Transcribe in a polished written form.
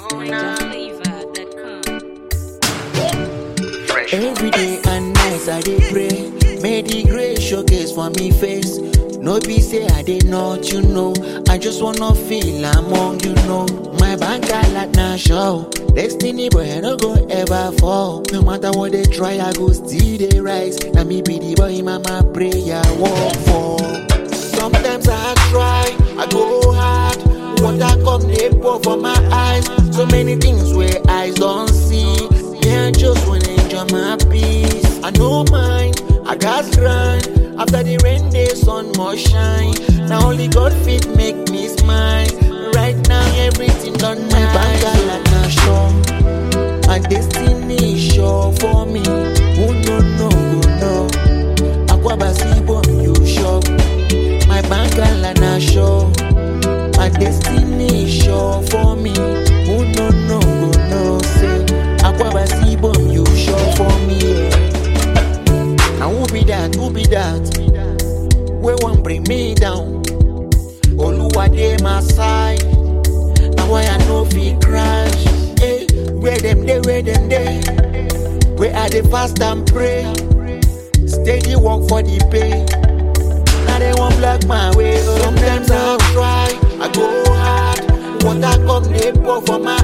Every day and night I dey pray, may the grace showcase for me face. No be say I dey not, you know. I just wanna feel among, you know. My bank alert na show. Destiny boy I no go ever fall. No matter what they try, I go still dey rise. Now me be the boy mama prayer walk for. Sometimes I try, I go hard. Water come dey pour for my eyes. So many things where eyes don't see. Yeah, I just wanna enjoy my peace. I know mine, I got grind. After the rain, the sun must shine. Now only God fit make me smile. Right now, everything done my bank alert na sure. My destiny is sure for me. Who no know, go know. Akwabasi bomb you sure. My bank alert na sure. My destiny is sure for me. Who no know, go know. Say Akwabasi bomb you sure for me. Yeah. And who be that? Who be that? We won't bring me down. Oluwa dey my side. Now why I no fit crash? Hey, where them dey? Where them dey? Where I dey fast and pray? Steady work for the pay. Now they won't block my way. Sometimes I try, I go hard. Water come dey pour for my